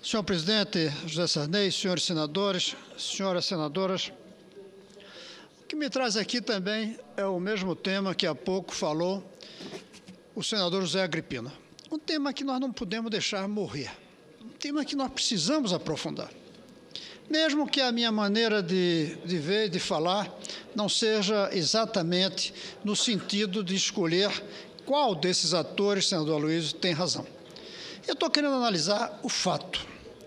Senhor presidente José Sarney, senhores senadores, senhoras senadoras, o que me traz aqui também é o mesmo tema que há pouco falou o senador José Agripino. Um tema que nós não podemos deixar morrer, um tema que nós precisamos aprofundar. Mesmo que a minha maneira de ver e de falar não seja exatamente no sentido de escolher qual desses atores, senador Aloysio, tem razão. Eu estou querendo analisar o fato.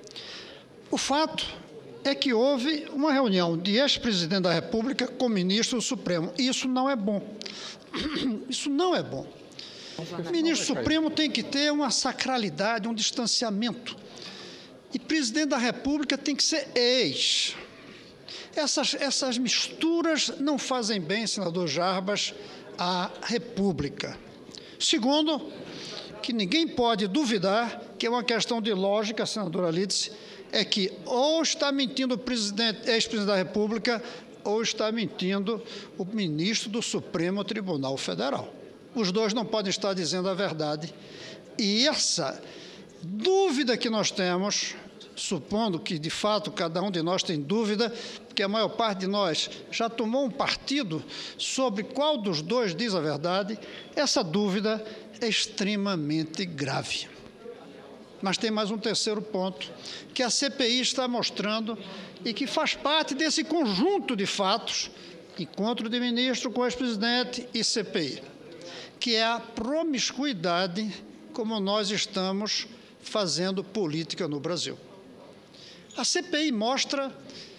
O fato é que houve uma reunião de ex-presidente da República com ministro do Supremo. E isso não é bom. Isso não é bom. O ministro Supremo tem que ter uma sacralidade, um distanciamento. E presidente da República tem que ser ex. Essas misturas não fazem bem, senador Jarbas, à República. Segundo, que ninguém pode duvidar que é uma questão de lógica, senadora Lídice, é que ou está mentindo o ex-presidente da República ou está mentindo o ministro do Supremo Tribunal Federal. Os dois não podem estar dizendo a verdade. E essa dúvida que nós temos, supondo que, de fato, cada um de nós tem dúvida, porque a maior parte de nós já tomou um partido sobre qual dos dois diz a verdade, essa dúvida é extremamente grave. Mas tem mais um terceiro ponto, que a CPI está mostrando e que faz parte desse conjunto de fatos, encontro de ministro com o ex-presidente e CPI, que é a promiscuidade como nós estamos fazendo política no Brasil. A CPI mostra,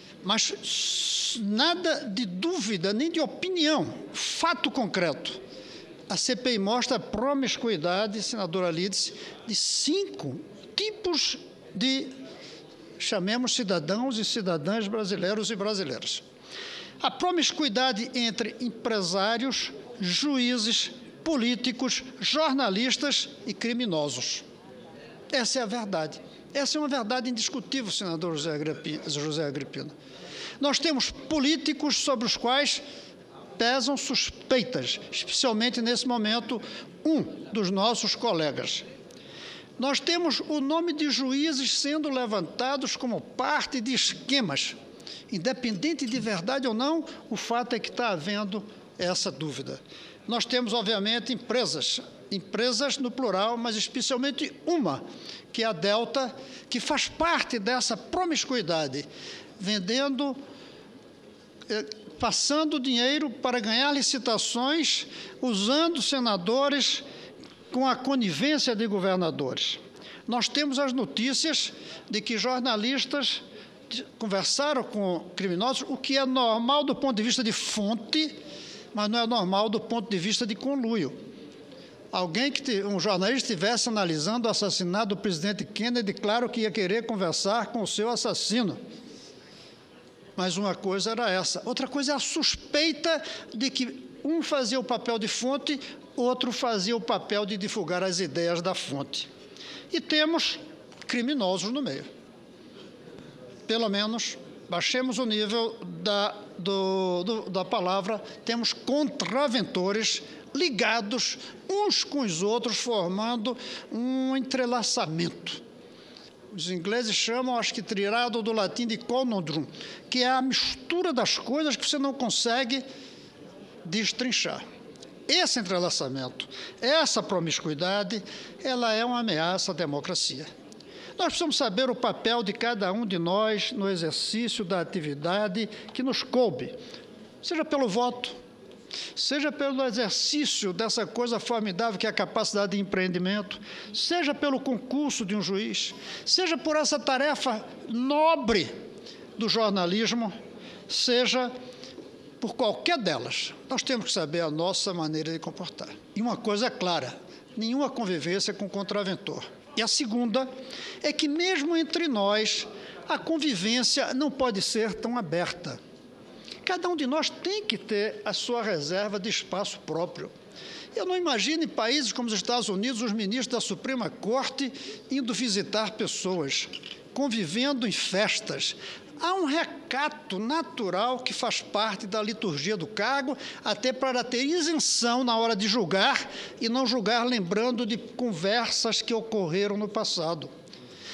mas nada de dúvida, nem de opinião, fato concreto. A CPI mostra a promiscuidade, senadora Lídice, de 5 tipos de, chamemos cidadãos e cidadãs brasileiros e brasileiras. A promiscuidade entre empresários, juízes, políticos, jornalistas e criminosos. Essa é a verdade. Essa é uma verdade indiscutível, senador José Agripino. Nós temos políticos sobre os quais pesam suspeitas, especialmente nesse momento, um dos nossos colegas. Nós temos o nome de juízes sendo levantados como parte de esquemas. Independente de verdade ou não, o fato é que está havendo essa dúvida. Nós temos, obviamente, empresas no plural, mas especialmente uma, que é a Delta, que faz parte dessa promiscuidade, vendendo, passando dinheiro para ganhar licitações, usando senadores com a conivência de governadores. Nós temos as notícias de que jornalistas conversaram com criminosos, o que é normal do ponto de vista de fonte, mas não é normal do ponto de vista de conluio. Um jornalista estivesse analisando o assassinato do presidente Kennedy, claro que ia querer conversar com o seu assassino. Mas uma coisa era essa. Outra coisa é a suspeita de que um fazia o papel de fonte, outro fazia o papel de divulgar as ideias da fonte. E temos criminosos no meio. Pelo menos, baixemos o nível da palavra, temos contraventores ligados uns com os outros, formando um entrelaçamento. Os ingleses chamam, acho que tirado do latim de conundrum, que é a mistura das coisas que você não consegue destrinchar. Esse entrelaçamento, essa promiscuidade, ela é uma ameaça à democracia. Nós precisamos saber o papel de cada um de nós no exercício da atividade que nos coube, seja pelo voto, seja pelo exercício dessa coisa formidável que é a capacidade de empreendimento, seja pelo concurso de um juiz, seja por essa tarefa nobre do jornalismo, seja por qualquer delas. Nós temos que saber a nossa maneira de comportar. E uma coisa é clara, nenhuma convivência com contraventor. E a segunda é que, mesmo entre nós, a convivência não pode ser tão aberta. Cada um de nós tem que ter a sua reserva de espaço próprio. Eu não imagino em países como os Estados Unidos, os ministros da Suprema Corte indo visitar pessoas, convivendo em festas. Há um recato natural que faz parte da liturgia do cargo, até para ter isenção na hora de julgar e não julgar lembrando de conversas que ocorreram no passado.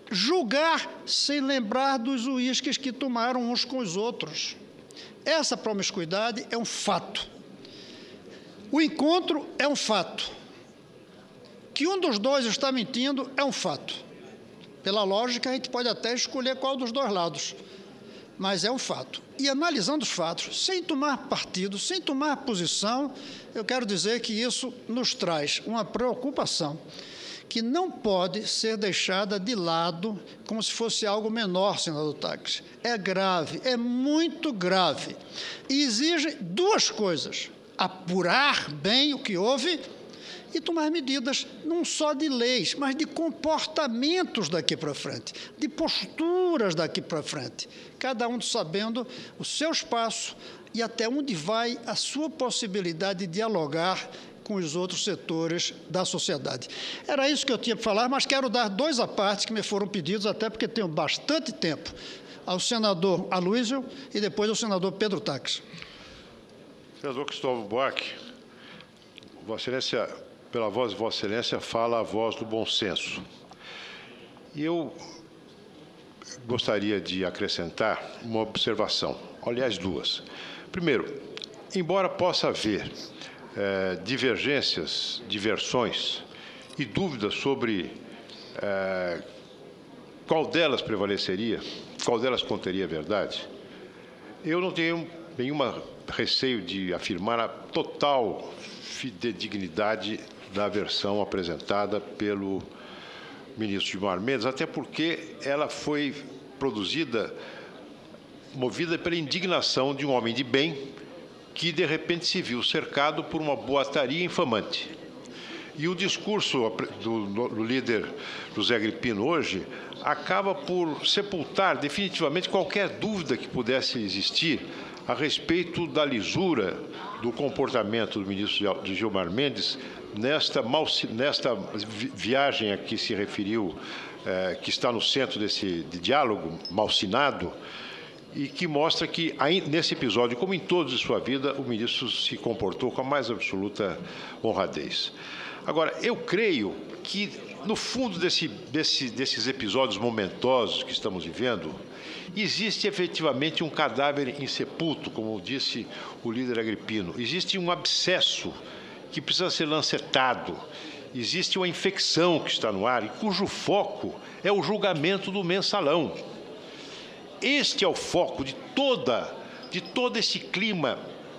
julgar sem lembrar dos uísques que tomaram uns com os outros. Essa promiscuidade é um fato. O encontro é um fato. Que um dos dois está mentindo é um fato. Pela lógica, a gente pode até escolher qual dos dois lados, mas é um fato. E analisando os fatos, sem tomar partido, sem tomar posição, eu quero dizer que isso nos traz uma preocupação que não pode ser deixada de lado como se fosse algo menor, senador Tacks. É grave, é muito grave. E exige duas coisas: apurar bem o que houve e tomar medidas não só de leis, mas de comportamentos daqui para frente, de posturas daqui para frente, cada um sabendo o seu espaço e até onde vai a sua possibilidade de dialogar com os outros setores da sociedade. Era isso que eu tinha para falar, mas quero dar dois apartes que me foram pedidos, até porque tenho bastante tempo, ao senador Aloysio e depois ao senador Pedro Tacks. Senador Cristóvão Buarque, Vossa Excelência, pela voz de Vossa Excelência, fala a voz do bom senso. E eu gostaria de acrescentar uma observação, aliás, duas. Primeiro, embora possa haver divergências, diversões e dúvidas sobre qual delas prevaleceria, qual delas conteria a verdade, eu não tenho nenhum receio de afirmar a total fidedignidade da versão apresentada pelo ministro Gilmar Mendes, até porque ela foi produzida, movida pela indignação de um homem de bem que, de repente, se viu cercado por uma boataria infamante. E o discurso do líder José Agripino hoje acaba por sepultar definitivamente qualquer dúvida que pudesse existir a respeito da lisura do comportamento do ministro Gilmar Mendes nesta viagem a que se referiu, que está no centro desse diálogo, malsinado, e que mostra que, nesse episódio, como em todos de sua vida, o ministro se comportou com a mais absoluta honradez. Agora, eu creio que, no fundo desses episódios momentosos que estamos vivendo, existe efetivamente um cadáver insepulto, como disse o líder Agripino. Existe um abscesso que precisa ser lancetado. Existe uma infecção que está no ar e cujo foco é o julgamento do mensalão. Este é o foco de todo esse clima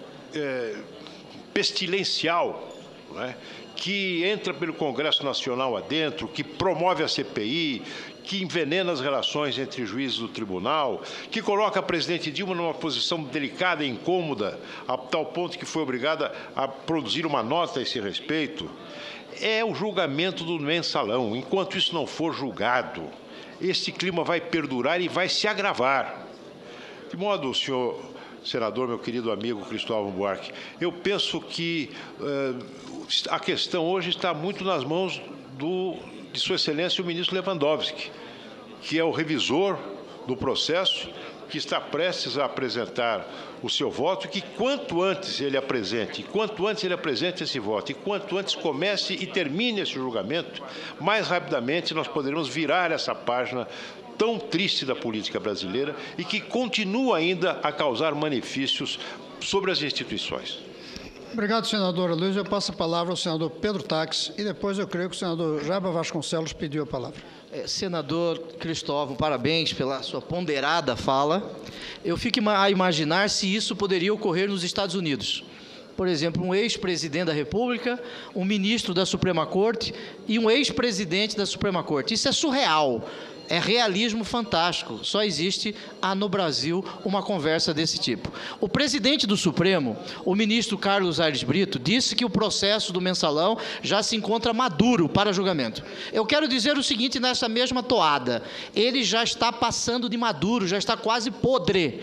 pestilencial, não é? Que entra pelo Congresso Nacional adentro, que promove a CPI, que envenena as relações entre juízes do tribunal, que coloca a presidente Dilma numa posição delicada e incômoda, a tal ponto que foi obrigada a produzir uma nota a esse respeito. É o julgamento do mensalão. Enquanto isso não for julgado, esse clima vai perdurar e vai se agravar. De modo, senhor senador, meu querido amigo Cristóvão Buarque, eu penso que a questão hoje está muito nas mãos de Sua Excelência o ministro Lewandowski, que é o revisor do processo, que está prestes a apresentar o seu voto, que quanto antes ele apresente esse voto, e quanto antes comece e termine esse julgamento, mais rapidamente nós poderemos virar essa página tão triste da política brasileira e que continua ainda a causar malefícios sobre as instituições. Obrigado, senador Aloysio. Eu passo a palavra ao senador Pedro Tacks e depois eu creio que o senador Jaba Vasconcelos pediu a palavra. Senador Cristóvão, parabéns pela sua ponderada fala. Eu fico a imaginar se isso poderia ocorrer nos Estados Unidos. Por exemplo, um ex-presidente da República, um ministro da Suprema Corte e um ex-presidente da Suprema Corte. Isso é surreal. É realismo fantástico. Só existe no Brasil uma conversa desse tipo. O presidente do Supremo, o ministro Carlos Aires Brito, disse que o processo do mensalão já se encontra maduro para julgamento. Eu quero dizer o seguinte nessa mesma toada: ele já está passando de maduro, já está quase podre,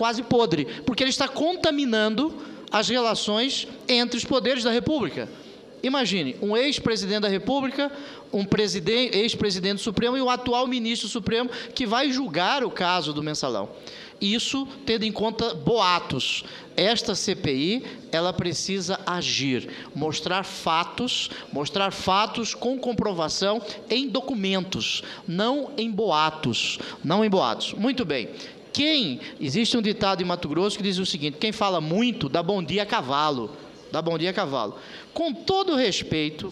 porque ele está contaminando as relações entre os poderes da República. Imagine, um ex-presidente da República, um ex-presidente do Supremo e o atual ministro do Supremo que vai julgar o caso do Mensalão. Isso tendo em conta boatos. Esta CPI, ela precisa agir, mostrar fatos com comprovação em documentos, não em boatos, Muito bem. Existe um ditado em Mato Grosso que diz o seguinte: quem fala muito dá bom dia a cavalo. Com todo respeito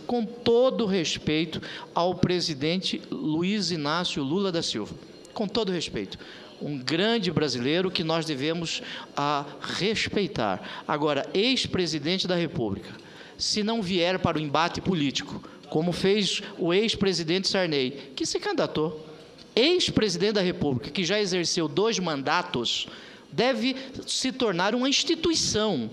ao presidente Luiz Inácio Lula da Silva, com todo respeito, um grande brasileiro que nós devemos respeitar. Agora, ex-presidente da República, se não vier para o embate político, como fez o ex-presidente Sarney, que se candidatou, ex-presidente da República, que já exerceu 2 mandatos, deve se tornar uma instituição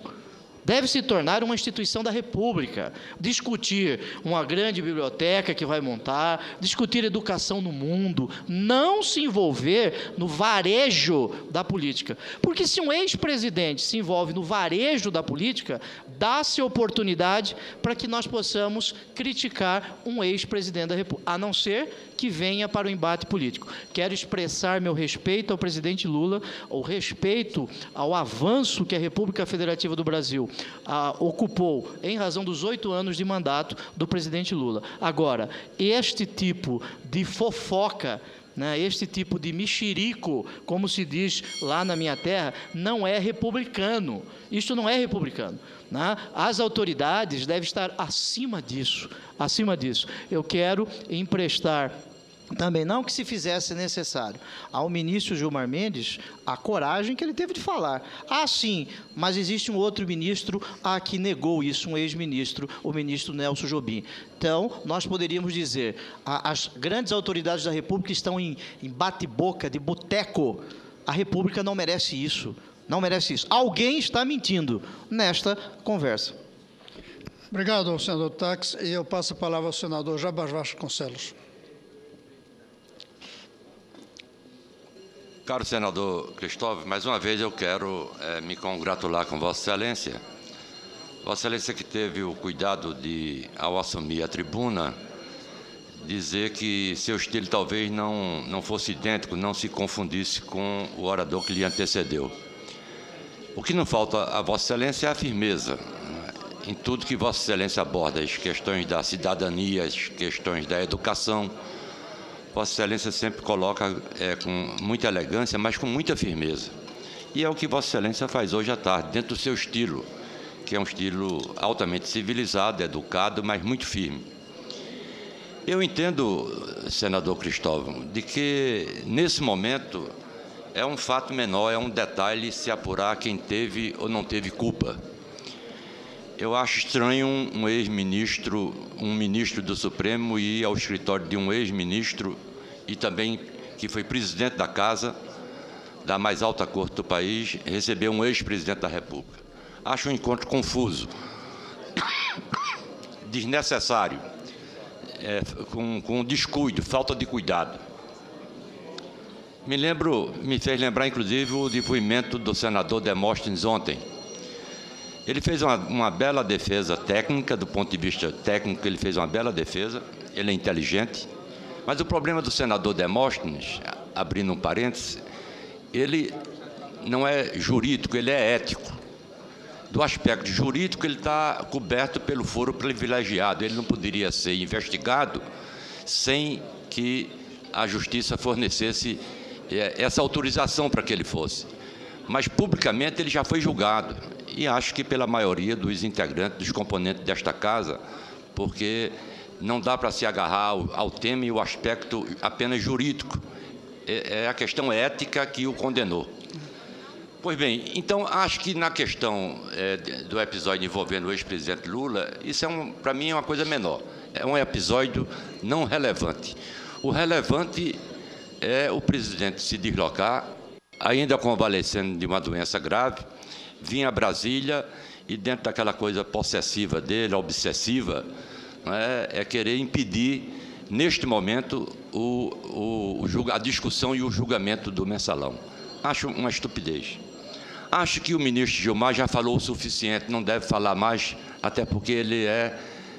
da República, discutir uma grande biblioteca que vai montar, discutir educação no mundo, não se envolver no varejo da política. Porque se um ex-presidente se envolve no varejo da política, dá-se oportunidade para que nós possamos criticar um ex-presidente da República, a não ser que venha para o embate político. Quero expressar meu respeito ao presidente Lula, o respeito ao avanço que a República Federativa do Brasil ocupou em razão dos 8 anos de mandato do presidente Lula. Agora, este tipo de fofoca, este tipo de mexerico, como se diz lá na minha terra, não é republicano. Isto não é republicano. As autoridades devem estar acima disso. Eu quero emprestar também, não que se fizesse necessário, ao ministro Gilmar Mendes a coragem que ele teve de falar. Sim, mas existe um outro ministro que negou isso, um ex-ministro, o ministro Nelson Jobim. Então, nós poderíamos dizer, as grandes autoridades da República estão em bate-boca, de boteco. A República não merece isso. Alguém está mentindo nesta conversa. Obrigado, senador Tax. E eu passo a palavra ao senador Jabas Vasconcelos. Caro senador Cristóvão, mais uma vez eu quero me congratular com Vossa Excelência. Vossa Excelência que teve o cuidado de, ao assumir a tribuna, dizer que seu estilo talvez não fosse idêntico, não se confundisse com o orador que lhe antecedeu. O que não falta a Vossa Excelência é a firmeza em tudo que Vossa Excelência aborda, as questões da cidadania, as questões da educação. Vossa Excelência sempre coloca com muita elegância, mas com muita firmeza. E é o que Vossa Excelência faz hoje à tarde, dentro do seu estilo, que é um estilo altamente civilizado, educado, mas muito firme. Eu entendo, senador Cristóvão, de que, nesse momento, é um fato menor, é um detalhe se apurar quem teve ou não teve culpa. Eu acho estranho um ex-ministro, um ministro do Supremo ir ao escritório de um ex-ministro e também que foi presidente da Casa, da mais alta corte do país, receber um ex-presidente da República. Acho um encontro confuso, desnecessário, com descuido, falta de cuidado. Me fez lembrar, inclusive, o depoimento do senador Demóstenes ontem. Ele fez uma bela defesa técnica, do ponto de vista técnico, ele fez uma bela defesa, ele é inteligente, mas o problema do senador Demóstenes, abrindo um parêntese, ele não é jurídico, ele é ético. Do aspecto jurídico, ele está coberto pelo foro privilegiado, ele não poderia ser investigado sem que a Justiça fornecesse essa autorização para que ele fosse. Mas, publicamente, ele já foi julgado. E acho que pela maioria dos integrantes, dos componentes desta Casa, porque não dá para se agarrar ao tema e o aspecto apenas jurídico. É a questão ética que o condenou. Pois bem, então, acho que na questão do episódio envolvendo o ex-presidente Lula, isso para mim é uma coisa menor. É um episódio não relevante. O relevante é o presidente se deslocar, ainda convalescendo de uma doença grave, vir a Brasília e, dentro daquela coisa possessiva dele, obsessiva, é querer impedir, neste momento, a discussão e o julgamento do Mensalão. Acho uma estupidez. Acho que o ministro Gilmar já falou o suficiente, não deve falar mais, até porque ele é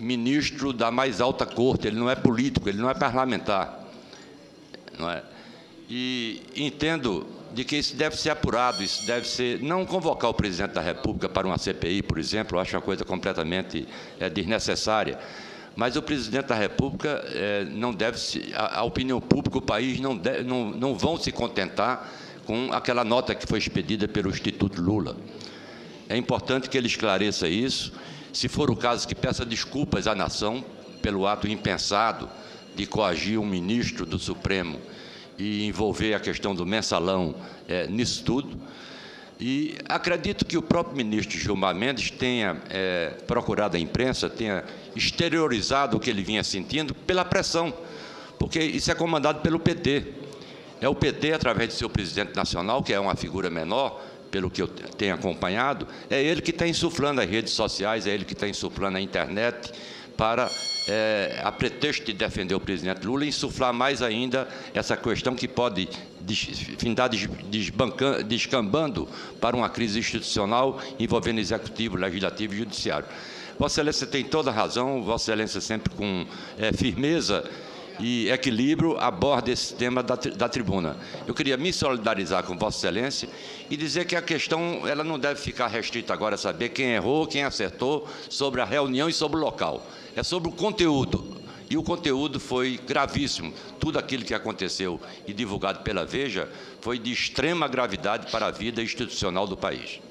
ministro da mais alta corte, ele não é político, ele não é parlamentar. Não é? E entendo de que isso deve ser apurado, isso deve ser... Não convocar o presidente da República para uma CPI, por exemplo, eu acho uma coisa completamente desnecessária. Mas o presidente da República não deve se... A opinião pública, o país não vão se contentar com aquela nota que foi expedida pelo Instituto Lula. É importante que ele esclareça isso. Se for o caso, que peça desculpas à nação pelo ato impensado de coagir um ministro do Supremo e envolver a questão do mensalão nisso tudo. E acredito que o próprio ministro Gilmar Mendes tenha procurado a imprensa, tenha exteriorizado o que ele vinha sentindo pela pressão, porque isso é comandado pelo PT. É o PT, através de seu presidente nacional, que é uma figura menor, pelo que eu tenho acompanhado, é ele que está insuflando as redes sociais, é ele que está insuflando a internet, para, a pretexto de defender o presidente Lula, insuflar mais ainda essa questão que pode findar descambando para uma crise institucional envolvendo executivo, legislativo e judiciário. Vossa Excelência tem toda a razão, Vossa Excelência sempre com firmeza e equilíbrio aborda esse tema da tribuna. Eu queria me solidarizar com Vossa Excelência e dizer que a questão ela não deve ficar restrita agora a saber quem errou, quem acertou, sobre a reunião e sobre o local. É sobre o conteúdo. E o conteúdo foi gravíssimo. Tudo aquilo que aconteceu e divulgado pela Veja foi de extrema gravidade para a vida institucional do país.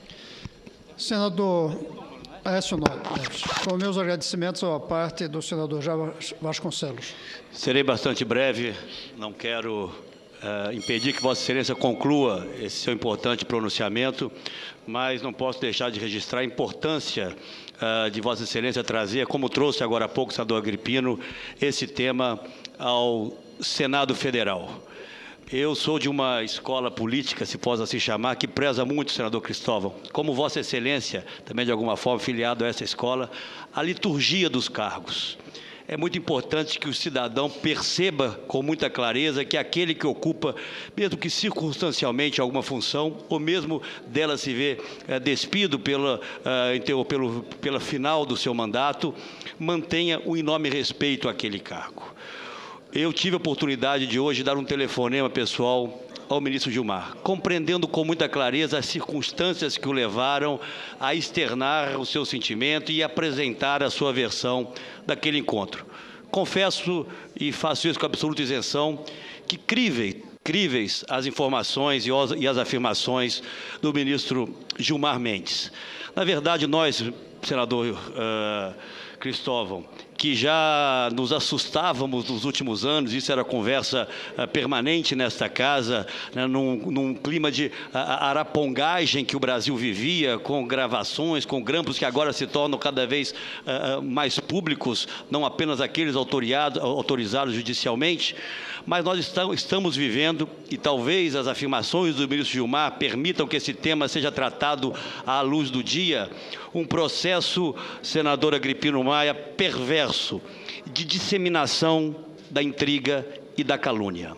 Senador Aécio Neves, com meus agradecimentos à parte do senador Jair Vasconcelos. Serei bastante breve, não quero impedir que Vossa Excelência conclua esse seu importante pronunciamento, mas não posso deixar de registrar a importância de Vossa Excelência trazer, como trouxe agora há pouco o senador Agripino, esse tema ao Senado Federal. Eu sou de uma escola política, se possa assim chamar, que preza muito, senador Cristóvão, como Vossa Excelência, também de alguma forma filiado a essa escola, a liturgia dos cargos. É muito importante que o cidadão perceba com muita clareza que aquele que ocupa, mesmo que circunstancialmente, alguma função, ou mesmo dela se vê despido pela final do seu mandato, mantenha um enorme respeito àquele cargo. Eu tive a oportunidade de hoje dar um telefonema pessoal ao ministro Gilmar, compreendendo com muita clareza as circunstâncias que o levaram a externar o seu sentimento e apresentar a sua versão daquele encontro. Confesso, e faço isso com absoluta isenção, que críveis as informações e as afirmações do ministro Gilmar Mendes. Na verdade, nós, senador Cristóvão, que já nos assustávamos nos últimos anos, isso era conversa permanente nesta casa, né, num clima de arapongagem que o Brasil vivia, com gravações, com grampos que agora se tornam cada vez mais públicos, não apenas aqueles autorizados judicialmente, mas nós estamos vivendo, e talvez as afirmações do ministro Gilmar permitam que esse tema seja tratado à luz do dia, um processo, senador Agripino Maia, perverso, de disseminação da intriga e da calúnia.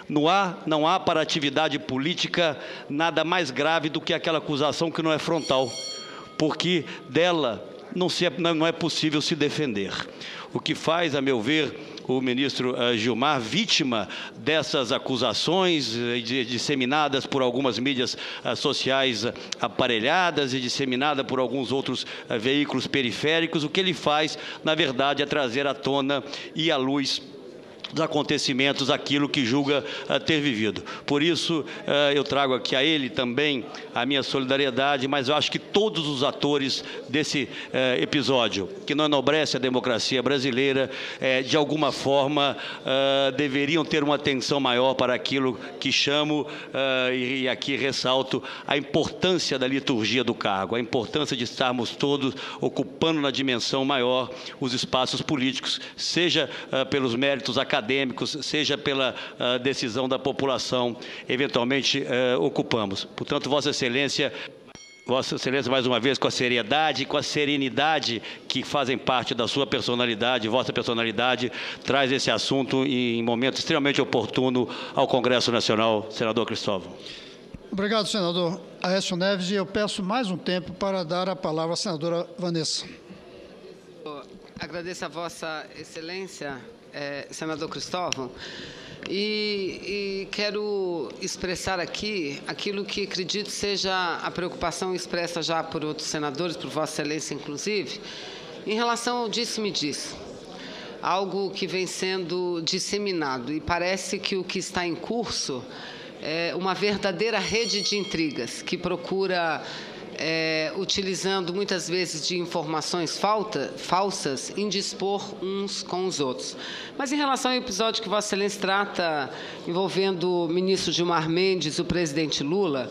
Não há para a atividade política nada mais grave do que aquela acusação que não é frontal, porque dela não é possível se defender. O que faz, a meu ver, o ministro Gilmar, vítima dessas acusações disseminadas por algumas mídias sociais aparelhadas e disseminada por alguns outros veículos periféricos, o que ele faz, na verdade, é trazer à tona e à luz dos acontecimentos, aquilo que julga ter vivido. Por isso, eu trago aqui a ele também a minha solidariedade, mas eu acho que todos os atores desse episódio, que não enobrece a democracia brasileira, de alguma forma, deveriam ter uma atenção maior para aquilo que chamo, e aqui ressalto, a importância da liturgia do cargo, a importância de estarmos todos ocupando na dimensão maior os espaços políticos, seja pelos méritos acadêmicos, seja pela decisão da população, eventualmente ocupamos. Portanto, Vossa Excelência, mais uma vez, com a seriedade, com a serenidade que fazem parte da sua personalidade, vossa personalidade, traz esse assunto em momento extremamente oportuno ao Congresso Nacional. Senador Cristóvão. Obrigado, senador Aécio Neves. E eu peço mais um tempo para dar a palavra à senadora Vanessa. Agradeço a Vossa Excelência, senador Cristóvão, e quero expressar aqui aquilo que acredito seja a preocupação expressa já por outros senadores, por Vossa Excelência inclusive, em relação ao disse-me-disse, algo que vem sendo disseminado, e parece que o que está em curso é uma verdadeira rede de intrigas que procura, utilizando muitas vezes de informações falsas, indispor uns com os outros. Mas em relação ao episódio que Vossa Excelência trata, envolvendo o ministro Gilmar Mendes e o presidente Lula,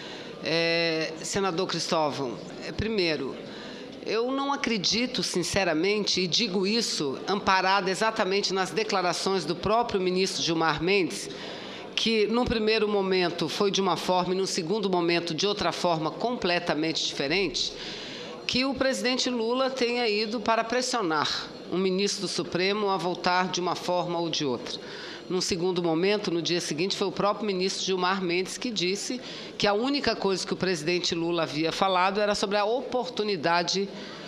senador Cristóvão, primeiro, eu não acredito, sinceramente, e digo isso amparado exatamente nas declarações do próprio ministro Gilmar Mendes, que, num primeiro momento, foi de uma forma e, num segundo momento, de outra forma completamente diferente, que o presidente Lula tenha ido para pressionar o ministro do Supremo a voltar de uma forma ou de outra. Num segundo momento, no dia seguinte, foi o próprio ministro Gilmar Mendes que disse que a única coisa que o presidente Lula havia falado era sobre a oportunidade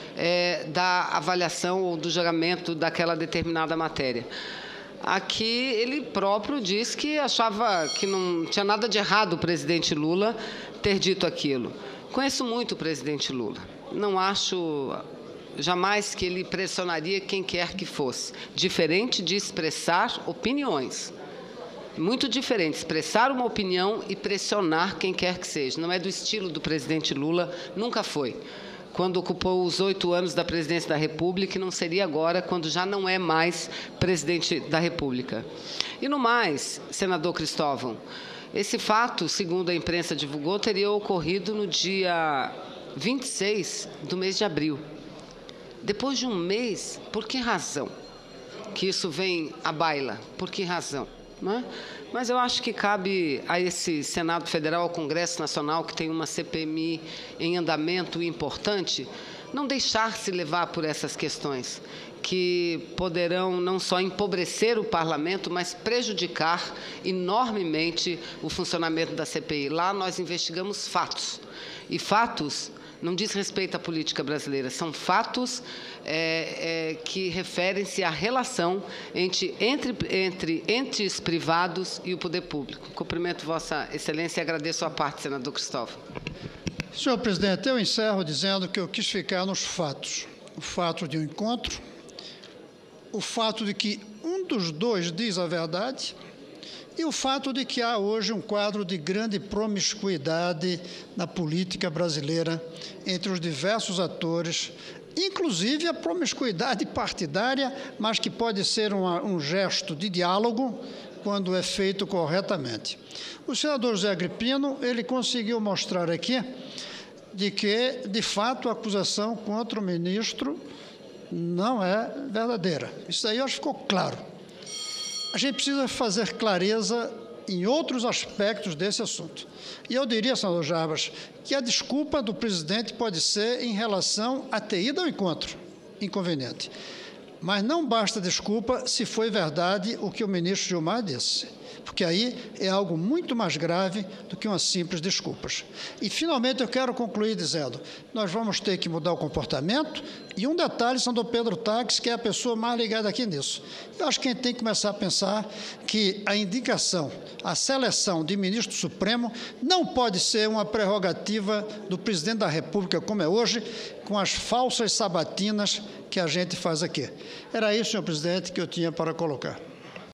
da avaliação ou do julgamento daquela determinada matéria. Aqui ele próprio disse que achava que não tinha nada de errado o presidente Lula ter dito aquilo. Conheço muito o presidente Lula. Não acho jamais que ele pressionaria quem quer que fosse. Diferente de expressar opiniões. Muito diferente, expressar uma opinião e pressionar quem quer que seja. Não é do estilo do presidente Lula, nunca foi. Quando ocupou os 8 anos da presidência da República, e não seria agora, quando já não é mais presidente da República. E no mais, senador Cristóvão, esse fato, segundo a imprensa divulgou, teria ocorrido no dia 26 do mês de abril. Depois de um mês, por que razão que isso vem à baila? Por que razão? Não é? Mas eu acho que cabe a esse Senado Federal, ao Congresso Nacional, que tem uma CPMI em andamento importante, não deixar-se levar por essas questões, que poderão não só empobrecer o parlamento, mas prejudicar enormemente o funcionamento da CPI. Lá nós investigamos fatos, e fatos não diz respeito à política brasileira, são fatos que referem-se à relação entre entes privados e o poder público. Cumprimento Vossa Excelência e agradeço a parte, senador Cristóvão. Senhor presidente, eu encerro dizendo que eu quis ficar nos fatos. O fato de um encontro, o fato de que um dos dois diz a verdade e o fato de que há hoje um quadro de grande promiscuidade na política brasileira entre os diversos atores, inclusive a promiscuidade partidária, mas que pode ser um gesto de diálogo quando é feito corretamente. O senador José Agripino, ele conseguiu mostrar aqui de que, de fato, a acusação contra o ministro não é verdadeira. Isso aí eu acho que ficou claro. A gente precisa fazer clareza em outros aspectos desse assunto. E eu diria, senador Jarbas, que a desculpa do presidente pode ser em relação a ter ido ao encontro, inconveniente. Mas não basta desculpa se foi verdade o que o ministro Gilmar disse, porque aí é algo muito mais grave do que umas simples desculpas. E, finalmente, eu quero concluir dizendo, nós vamos ter que mudar o comportamento, e um detalhe, senador Pedro Taques, que é a pessoa mais ligada aqui nisso. Eu acho que a gente tem que começar a pensar que a indicação, a seleção de ministro supremo não pode ser uma prerrogativa do presidente da República, como é hoje, com as falsas sabatinas que a gente faz aqui. Era isso, senhor presidente, que eu tinha para colocar.